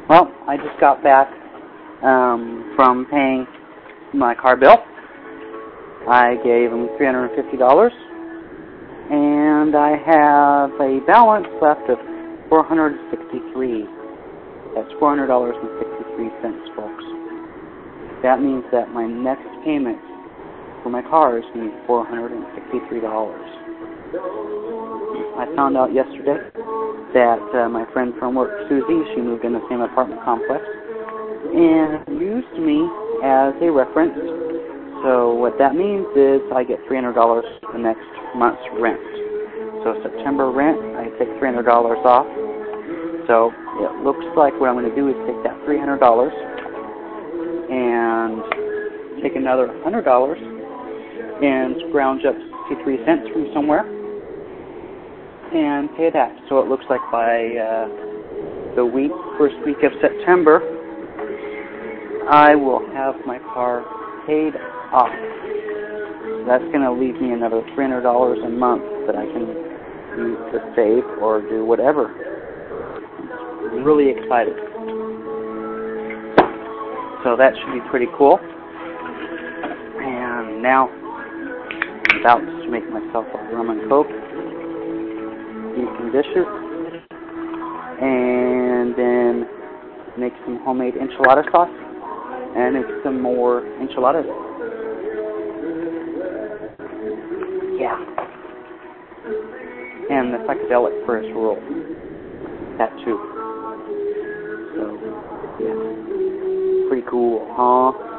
Well, I just got back from paying my car bill. I gave them $350, and I have a balance left of $463. That's $400.63, folks. That means that my next payment for my car is going to be $463. I found out yesterday that my friend from work, Susie, she moved in the same apartment complex and used me as a reference. So what that means is I get $300 the next month's rent. So September rent, I take $300 off. So it looks like what I'm going to do is take that $300 and take another $100 and scrounge up 63 cents from somewhere and pay that. So it looks like by the first week of September, I will have my car paid off. That's going to leave me another $300 a month that I can use to save or do whatever. I'm really excited. So that should be pretty cool. And now I'm about to make myself a rum and coke, eat some dishes, and then make some homemade enchilada sauce and make some more enchiladas. Yeah. And the psychedelic first roll. That too. So, yeah. Pretty cool, huh?